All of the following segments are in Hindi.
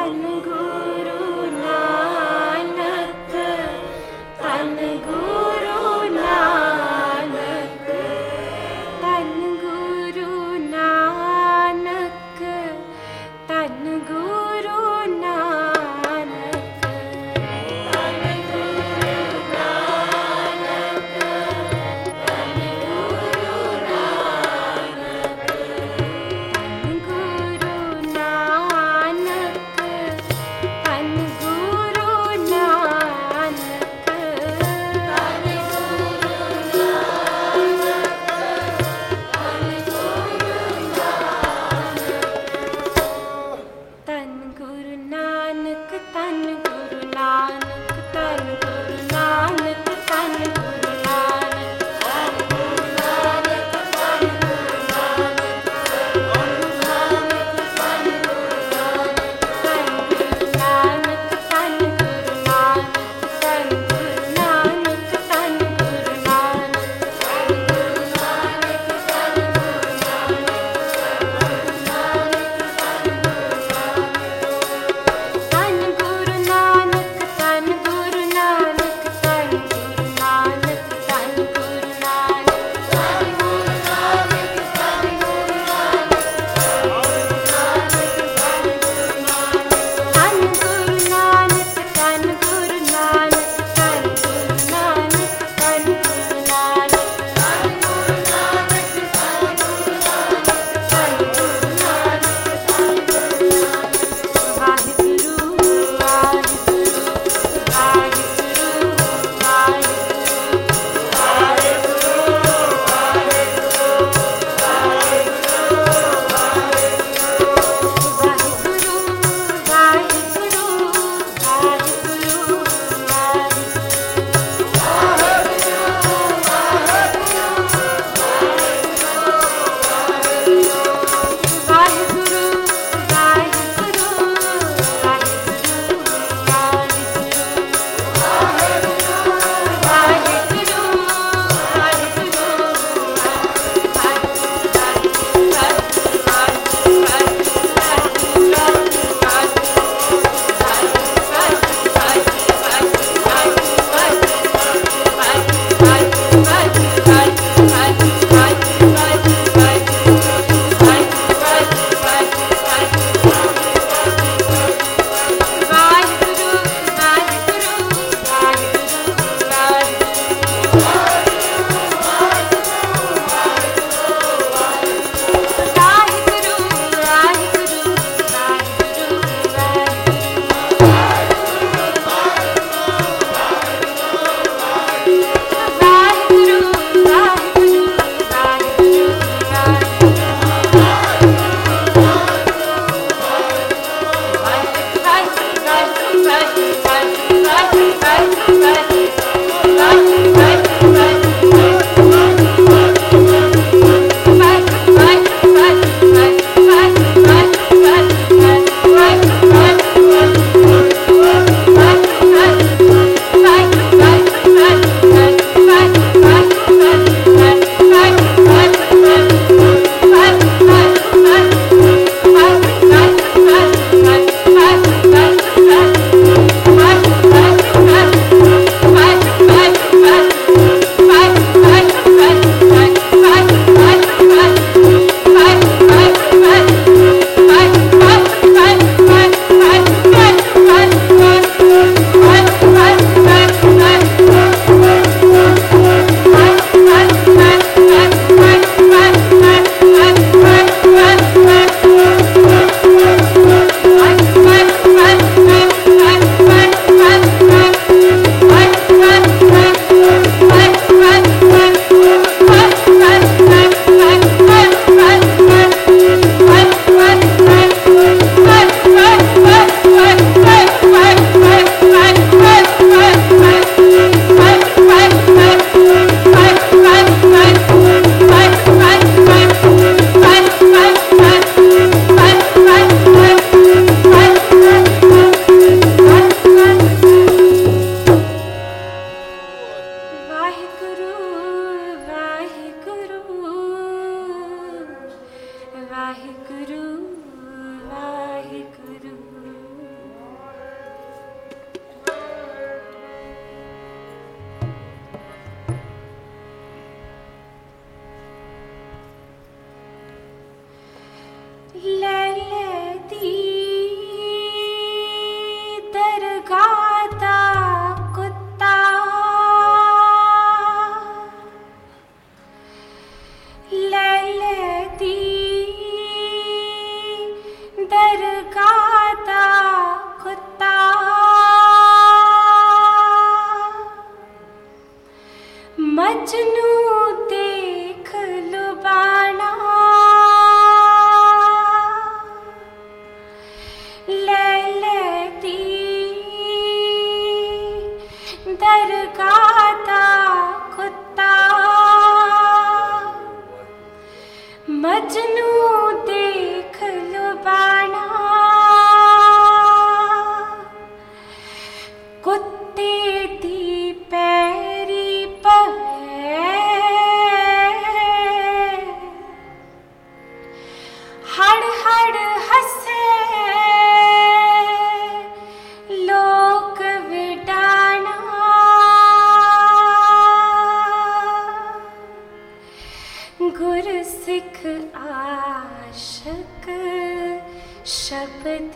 धन गुरु नानक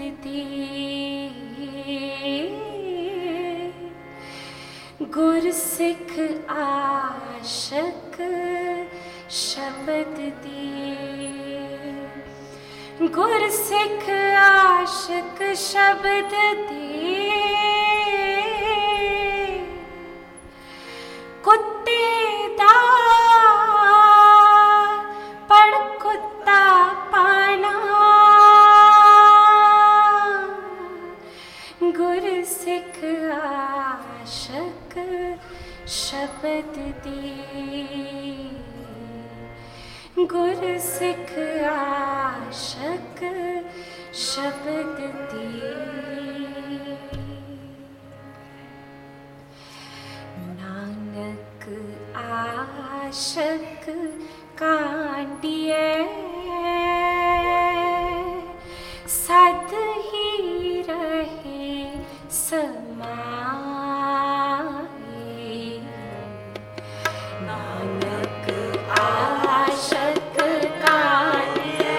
दी गुरसिख आशक शब्द दी गुरसिख आशक शब्द दी कुत्ते दा पड़ कुत्ता पाना गुरसिख आशक शब्द दी गुरसिख आशक शब्द दी नानक आशक कांडिए सद ही रहे समाए नानक आशक कांडिए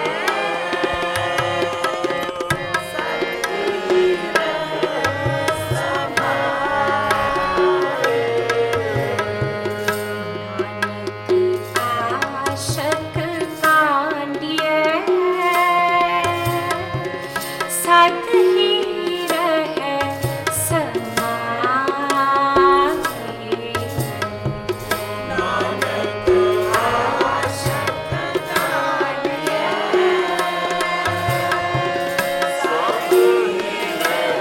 सद ही रहे समाए नानक आशक कांडिए सद ही रहे समाए नानक आशक कांडिए सद ही रहे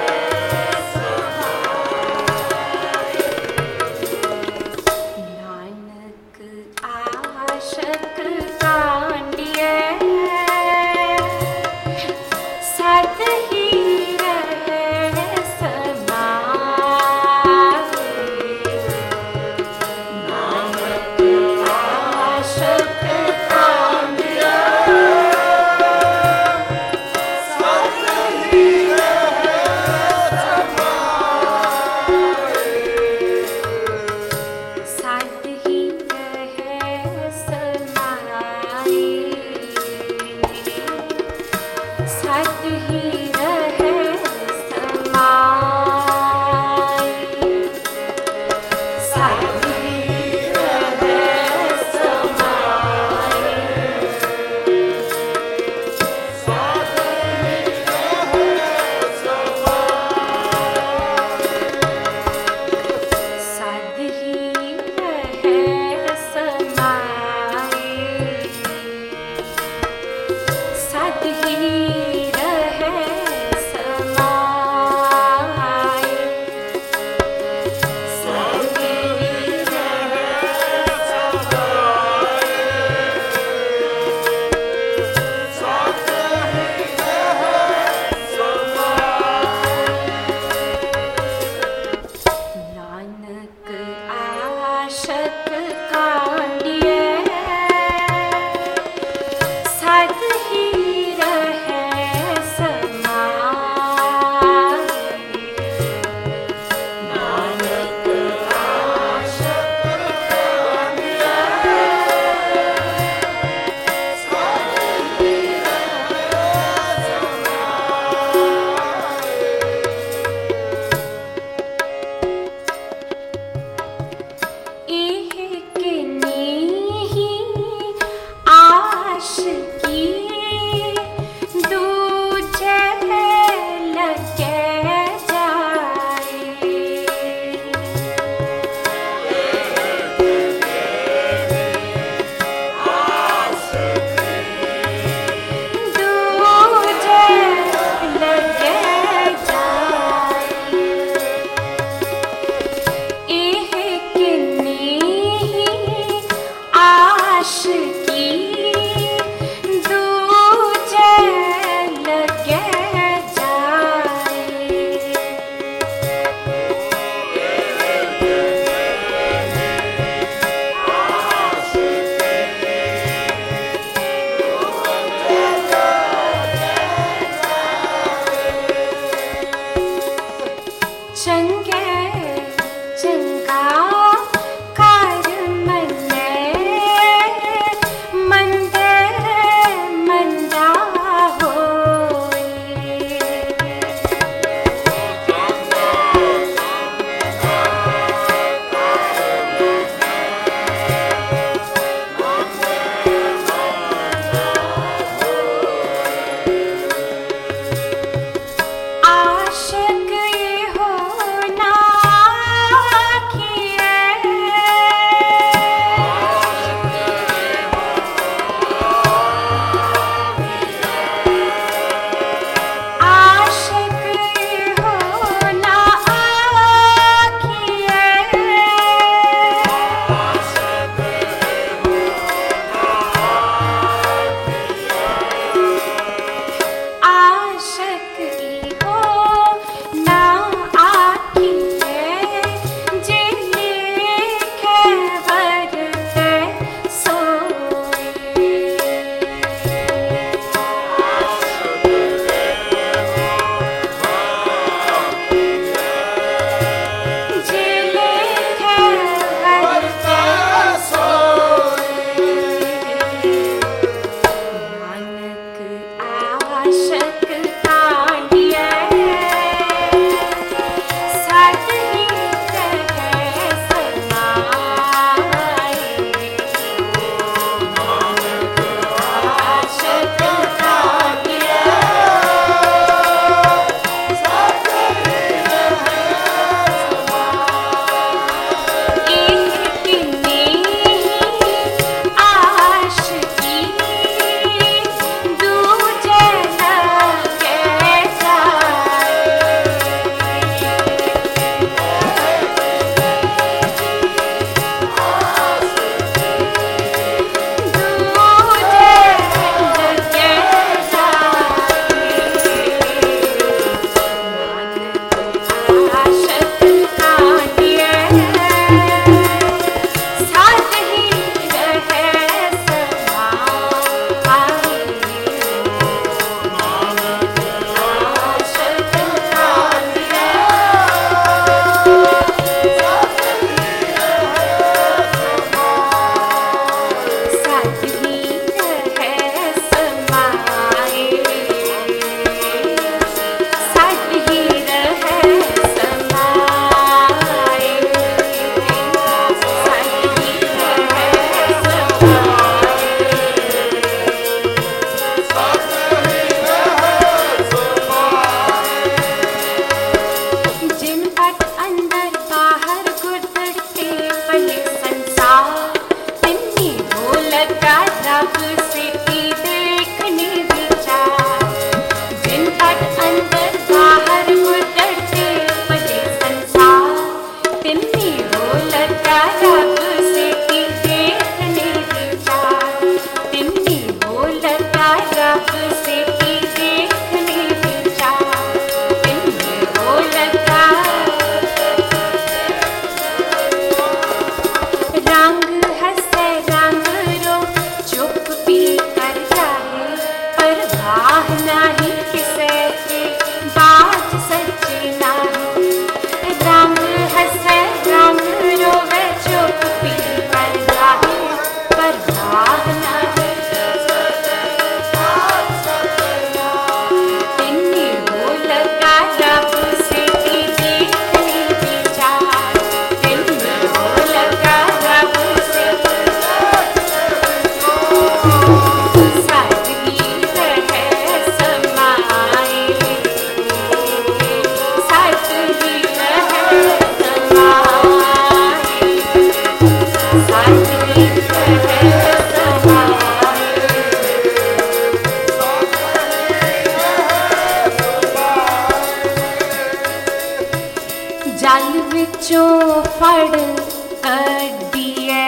जल विचों फड़ कड्डिए,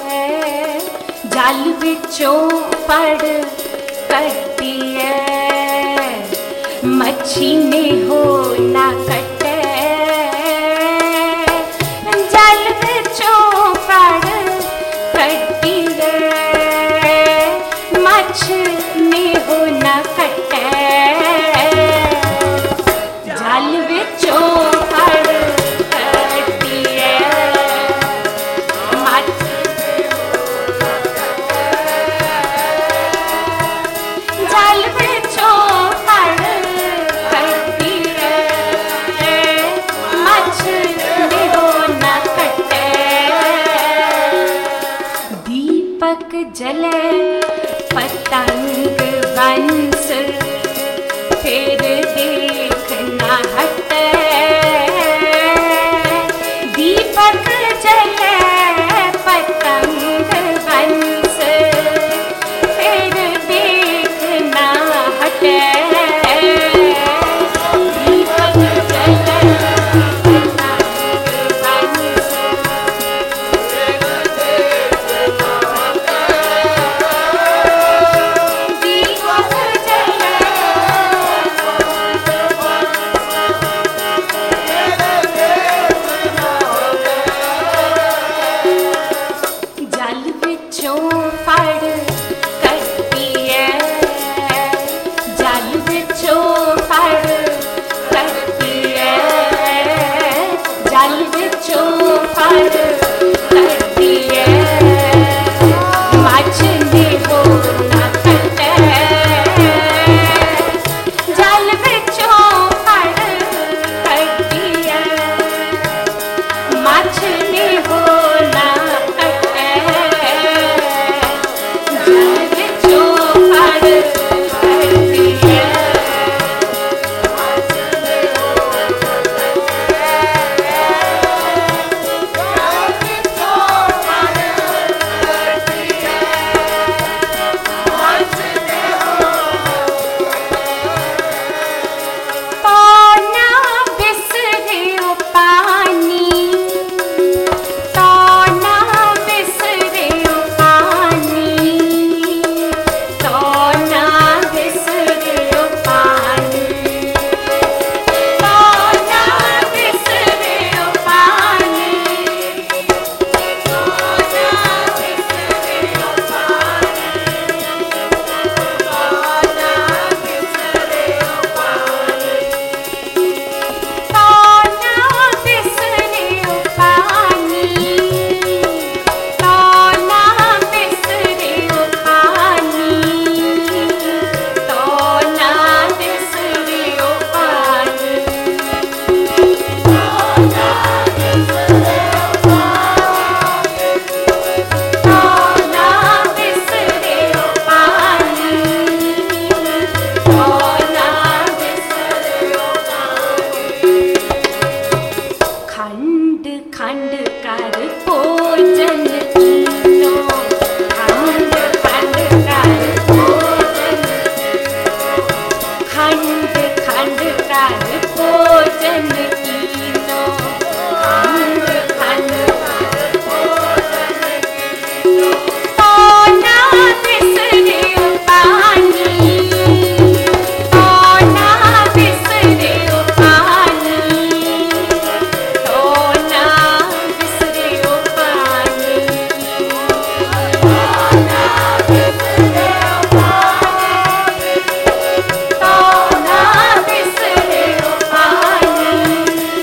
जल विचों फड़ कड्डिए, मच्छी ने हो ना कटे, जल विचों फड़ कड्डिए, मछ ने हो ना कटे, जल विचों फड़ कड्डिए, मछ जल विचों फड़ कड्डिए, मछ ने हो ना कटे, दीपक जले पतंग बंस, फिर देखना हटे, दीपक जले पतंग बंस, फिर देखना हटे, दीपक जले पतंग बंस, दीपक जले जल विचों फड़ कड्डिए, जल विचों फड़ कड्डिए, जल विचों फड़ कड्डिए, मछ ने हो ना कटे, जल विचों फड़ कड्डिए, मछ ने हो ना कटे, जल विचों फड़ कड्डिए, मछ ने हो ना पौना बिसरियो पानी, तौना बिसरियो पानी, तौना बिसरियो पानी, तौना बिसरियो पानी, तौना बिसरियो पानी, तौना बिसरियो पानी, तौना बिसरियो पानी, तौना बिसरियो पानी, तौना बिसरियो पानी, तौना बिसरियो पानी, तौना बिसरियो पानी, तौना बिसरियो पानी। खंड खंड कर भोजन कीनो, खंड खंड कर भोजन कीनो, खंड खंड कर भोजन कीनो, खंड खंड कर भोजन कीनो, तौना बिसरियो पानी, तौना बिसरियो पानी, तौना बिसरियो पानी, तौना बिसरियो पानी, तौना बिसरियो पानी,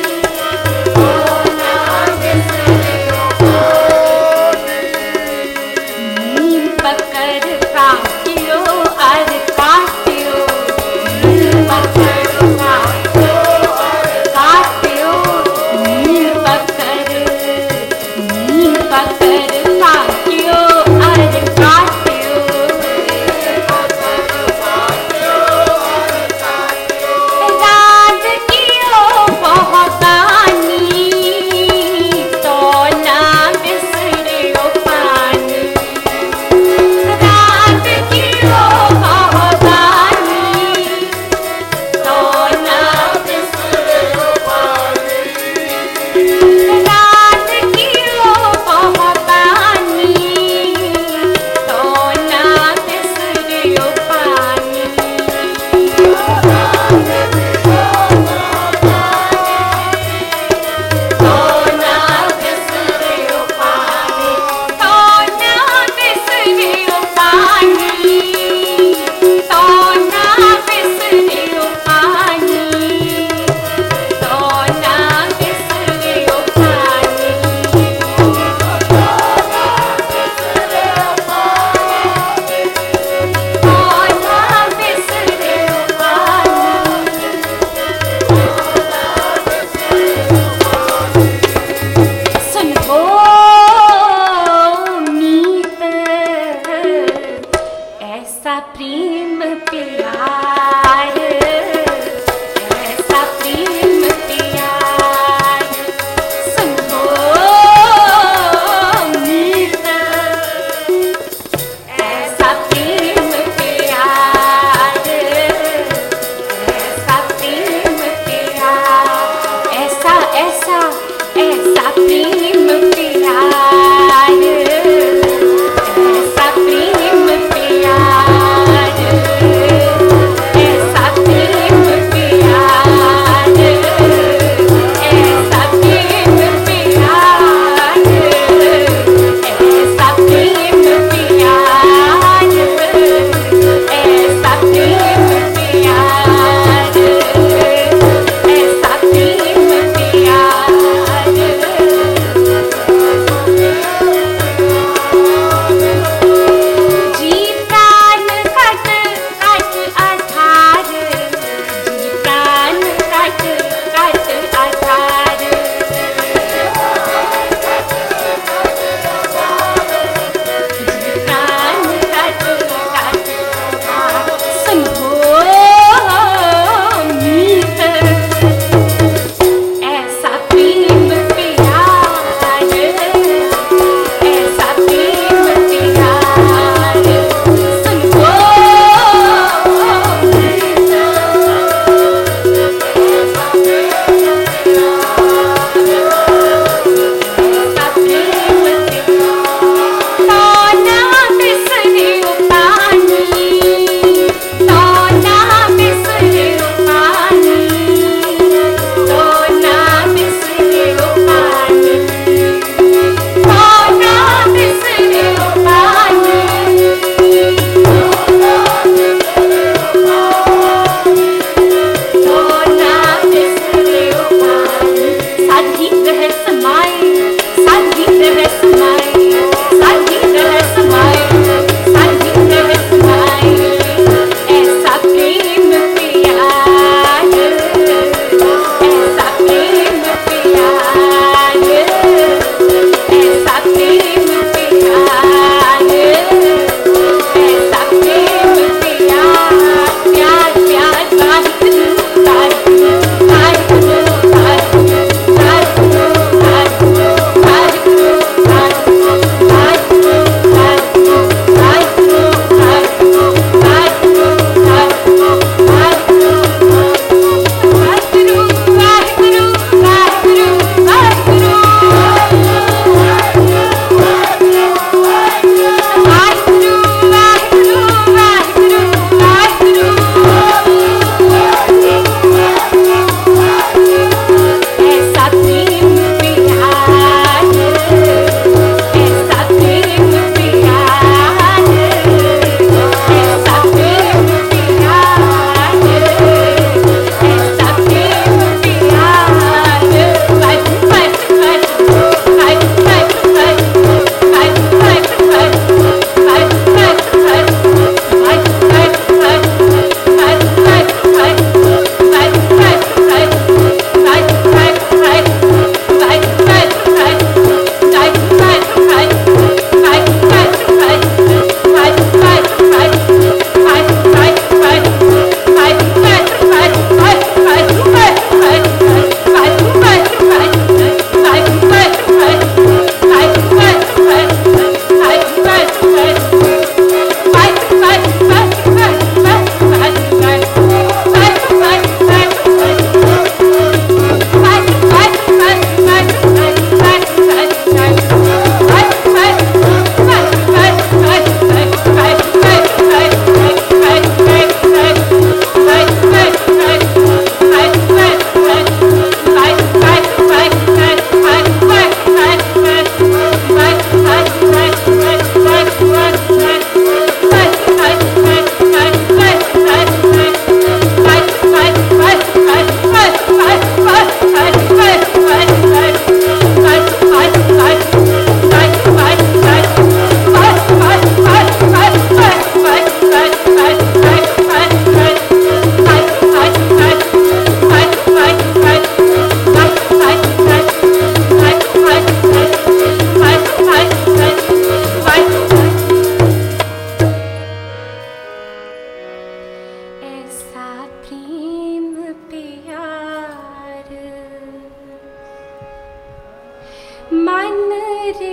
मन रे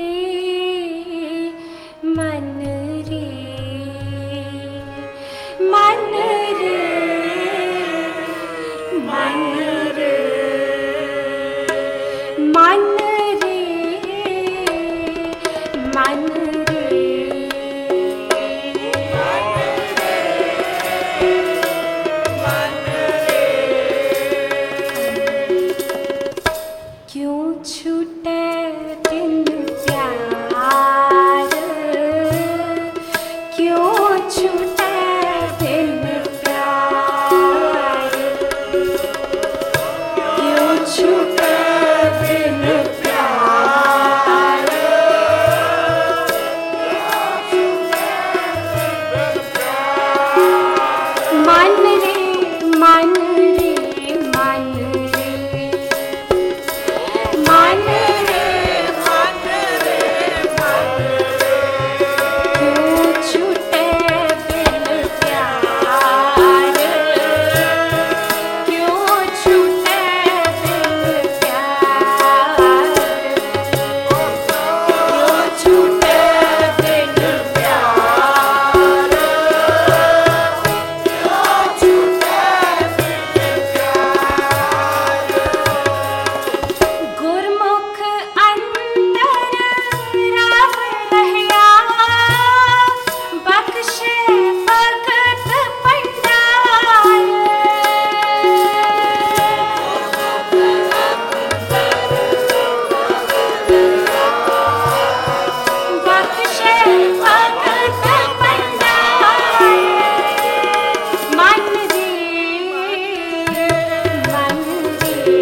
मन रे मन रे मन रे मन रे मन रे क्यों छूटे बिन प्यार क्यों छूटे बिन प्यार क्यों छूटे बिन प्यार मन रे मन रे मन रे मन रे मन रे मन रे क्यों छूटे बिन प्यार क्यों छूटे बिन प्यार क्यों छूटे बिन प्यार क्यों छूटे बिन प्यार गुरमुख अंतर राह रहया बख्शे भगत पंडाल बख्शे भगत पंडाल मन रे मन रे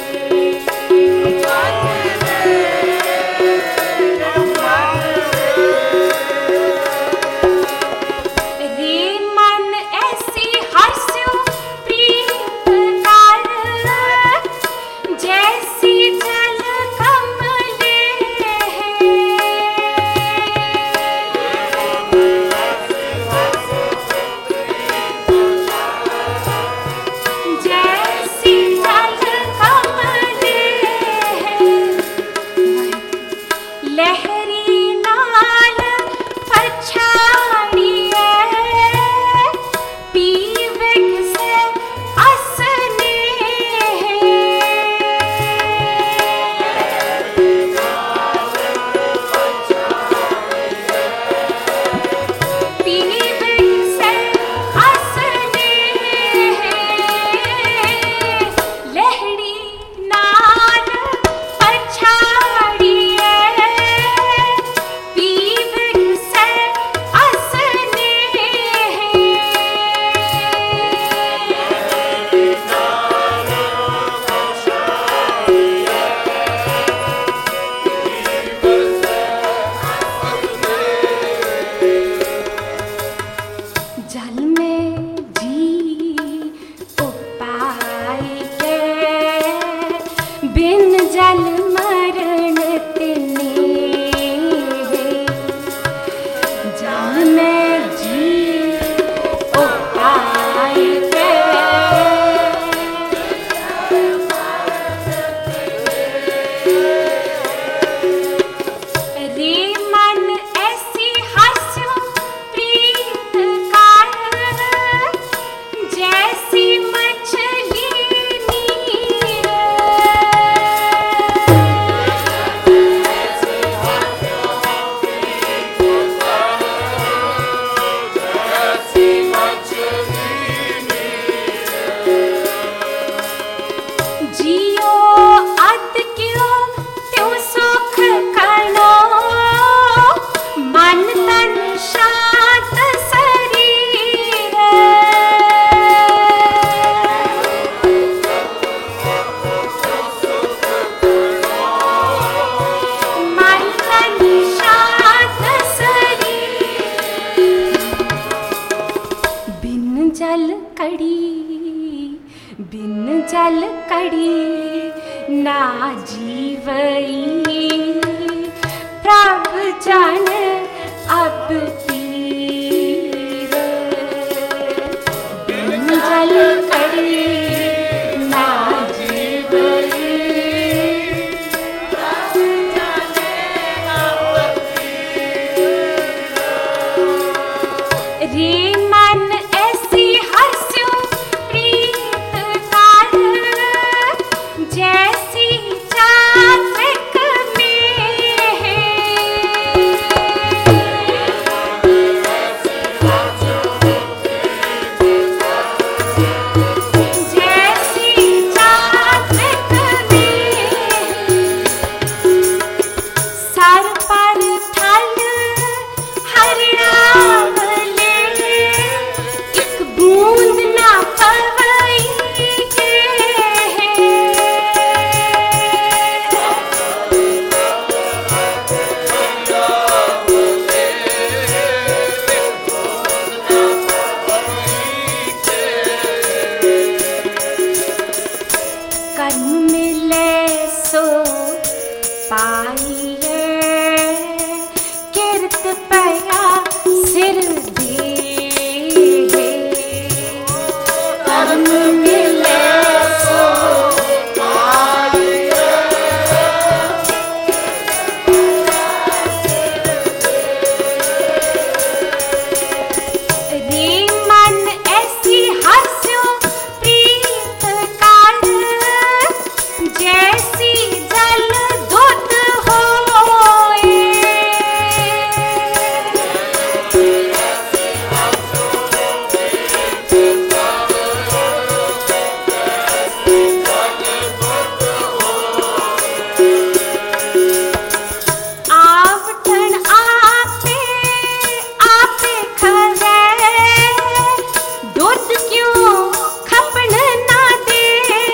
रे मन ऐसी हंसो प्रीत कर जैसी जल कमले जैसी जल कमले लहरी लाल पछाड़िए पीविक से असने पीविक से असने लहरी नाल पछाड़िए पीविक से असने जल में जी उपाय के बिन जल मरण तिने जल में जी उपाय के रे मन ऐसी हंसो प्रीत कर जैसी मछली नीर जियो अत क्यों त्यों सुख करो मन तन शांत शरीर मन तन शांत शरीर बिन जल कड़ी ना जीवई प्रभ जान अब पीर बिन जल कड़ी ना जीवई कर्म मिले सो पाइए, किरत पया सिर दीहे। कर्म मिले सो पाइए, रे मन ऐसी हंस्यो प्रीत कार, जैसी जल दुध होए। आवटन आपे आपे खरे, दुध क्यों खपन ना दे।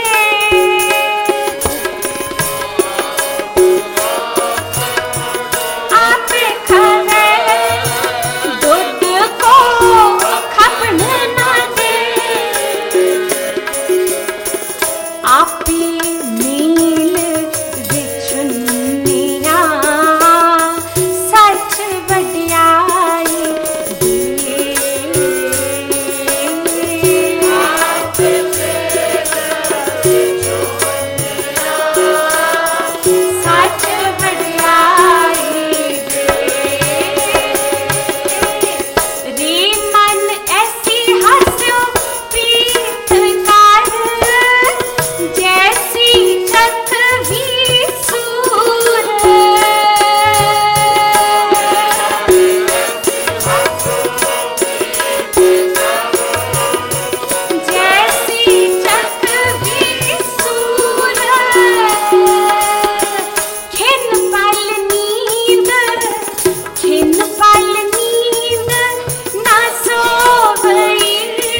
आपे खरे दुध को खपन ना दे। आपी नील विचुनिया, सच वड्याई दे। सच वड्याई दे। रे मन ऐसी हंस्यो प्रीत कार, जैसी चखवी सूर। जैसी चखवी सूर, खिन पल नींद, खिन पल नींद ना सोवई।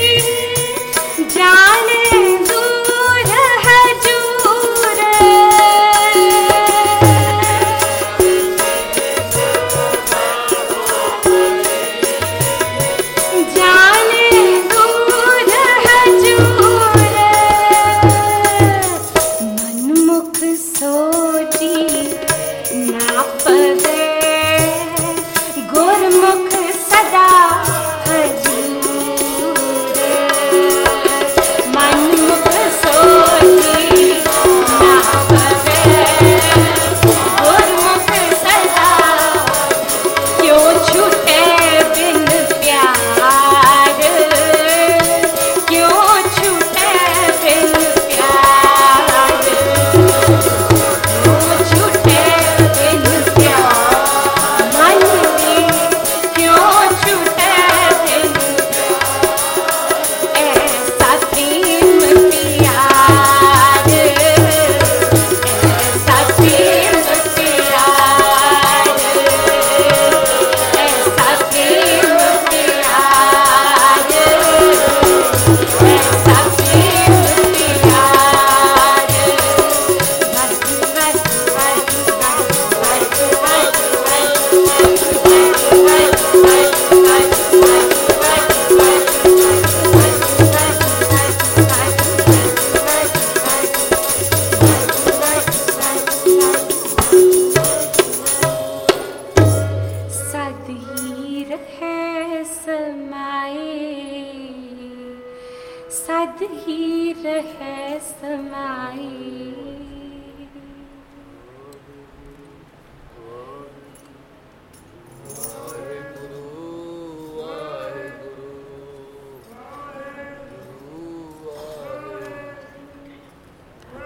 जाने दूर हजूर, जाने दूर हजूर। मनमुख सोची ना पवे, गुरमुख सदा हजूर। मनमुख सोची ना पवे, गुरमुख सदा। क्यों छूटे बिन प्यार, क्यों छूटे बिन प्यार। क्यों छूटे बिन प्यार, मन में क्यों छूटे बिन। ऐसा प्रेम प्यार, ऐसा प्रेम प्यार, ऐसा प्रेम प्यार, ऐसा प्रेम प्यार। सदहीर है समाए, सदहीर है समाए।